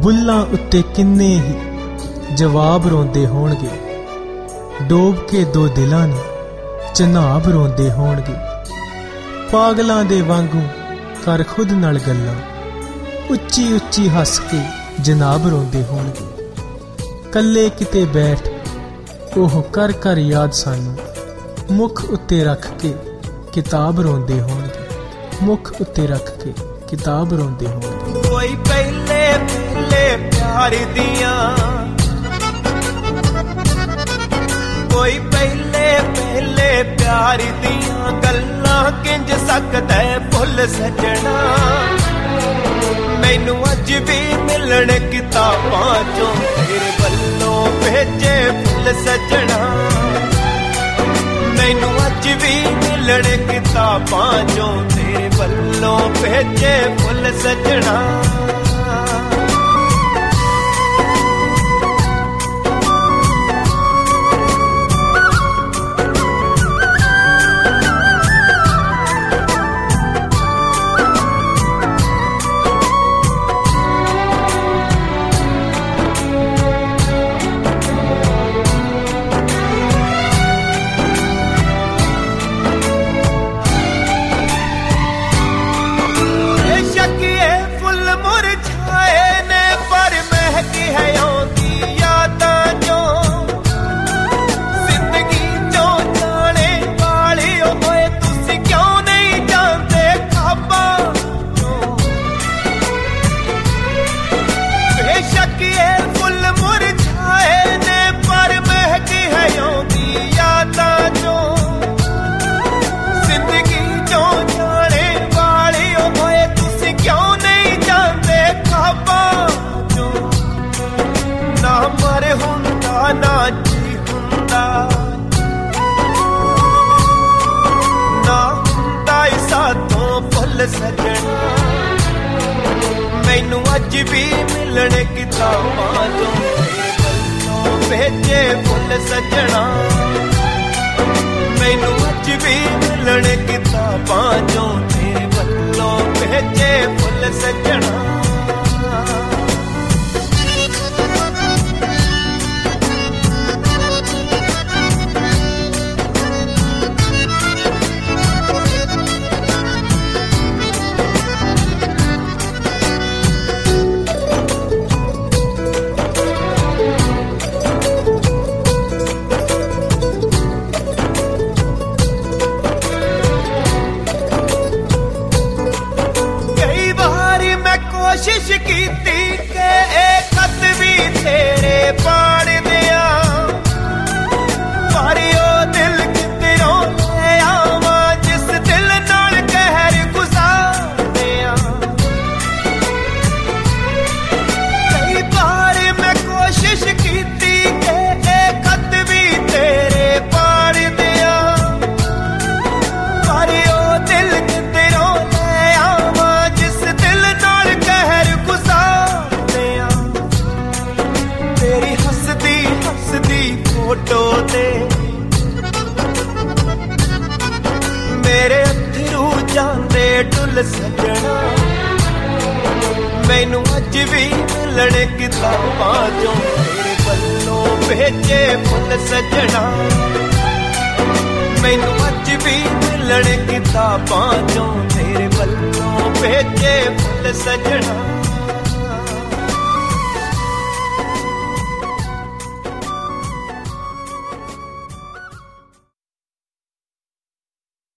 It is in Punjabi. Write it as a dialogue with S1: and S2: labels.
S1: ਬੁੱਲਾਂ ਉੱਤੇ ਕਿੰਨੇ ਹੀ ਜਵਾਬ ਰੋਂਦੇ ਹੋਣਗੇ, ਡੋਬ ਕੇ ਦੋ ਦਿਲਾਂ ਨੂੰ ਚਨਾਬ ਰੋਂਦੇ ਹੋਣਗੇ। ਪਾਗਲਾਂ ਦੇ ਵਾਂਗੂ ਕਰ ਖੁਦ ਨਾਲ ਗੱਲਾਂ, ਉੱਚੀ ਉੱਚੀ ਹੱਸ ਕੇ ਜਨਾਬ ਰੋਂਦੇ ਹੋਣਗੇ। ਕੱਲੇ ਕਿਤੇ ਬੈਠ ਉਹ ਕਰ ਕਰ ਯਾਦ ਸਾਨੂੰ, ਮੁੱਖ ਉੱਤੇ ਰੱਖ ਕੇ ਕਿਤਾਬ ਰੋਂਦੇ ਹੋਣਗੇ, ਮੁੱਖ ਉੱਤੇ ਰੱਖ ਕੇ ਕਿਤਾਬ ਰੋਂਦੇ ਹੋਣਗੇ।
S2: ਕੋਈ ਪਹਿਲੇ ਪਹਿਲੇ ਪਿਆਰ ਦੀਆਂ, ਕੋਈ ਪਹਿਲੇ ਪਹਿਲੇ ਪਿਆਰ ਦੀਆਂ ਗੱਲਾਂ ਕਿੰਜ ਸਕਦਾ ਭੁੱਲ ਸਜਣਾ। ਮੈਨੂੰ ਅੱਜ ਵੀ ਮਿਲਣ ਕਿਤਾਬਾਂ ਚੋਂ ਤੇਰੇ ਵੱਲੋਂ ਭੇਜੇ ਫੁੱਲ ਸਜਣਾ। ਮੈਨੂੰ ਅੱਜ ਵੀ ਮਿਲਣ ਕਿਤਾਬਾਂ ਚੋਂ ਤੇਰੇ ਵੱਲੋਂ ਭੇਜੇ ਫੁੱਲ ਸਜਣਾ। ਸਜਣਾ ਮੈਨੂੰ ਅੱਜ ਵੀ ਮਿਲਣ ਕਿਤਾਬਾਂ ਚੋਂ ਤੇਰੇ ਵੱਲੋਂ ਭੇਜੇ ਫੁੱਲ ਸਜਣਾ। ਮੈਨੂੰ ਅੱਜ ਵੀ ਮਿਲਣ ਕਿਤਾਬਾਂ ਚੋਂ ਤੇਰੇ ਵੱਲੋਂ ਭੇਜੇ ਫੁੱਲ ਸਜਣਾ। ਕੋਸ਼ਿਸ਼ ਕੀਤੀ ਕਿ ਇਹ ਖਤ ਵੀ ਤੇਰੇ ਪਾੜ ਦਿਆਂ, ਪਰ ਉਹ ਦਿਲ ਕਿਧਰੋਂ ਲੈ ਆਵਾਂ ਜਿਸ ਦਿਲ ਨਾਲ ਕਹਿਰ ਗੁਜ਼ਾਰਦਿਆਂ। ਕਈ ਵਾਰ ਮੈਂ ਕੋਸ਼ਿਸ਼ ਕੀਤੀ ਕਿ ਇਹ ਖਤ ਵੀ ਤੇਰੇ ਪਾੜ ਦਿਆਂ, ਪਰ ਉਹ ਦਿਲ ਕਿਧਰੋਂ ਲੈ ਆਵਾਂ ਜਿਸ ਦਿਲ ਨਾਲ ਕਹਿਰ ਗੁਜ਼ਾਰਦਿਆਂ। ਤੇਰੀ ਹੱਸਦੀ ਹੱਸਦੀ ਫੋਟੋ ਤੇ ਮੇਰੇ ਅੱਥਰੂ ਜਾਂਦੇ ਡੁੱਲ ਸਜਣਾ। ਮੈਨੂੰ ਅੱਜ ਵੀ ਮਿਲਣ ਕਿਤਾਬਾਂ ਚੋਂ ਤੇਰੇ ਵੱਲੋਂ ਭੇਜੇ ਫੁੱਲ ਸਜਣਾ। ਮੈਨੂੰ ਅੱਜ ਵੀ ਮਿਲਣ ਕਿਤਾਬਾਂ ਚੋਂ ਤੇਰੇ ਵੱਲੋਂ ਭੇਜੇ ਫੁੱਲ ਸਜਣਾ।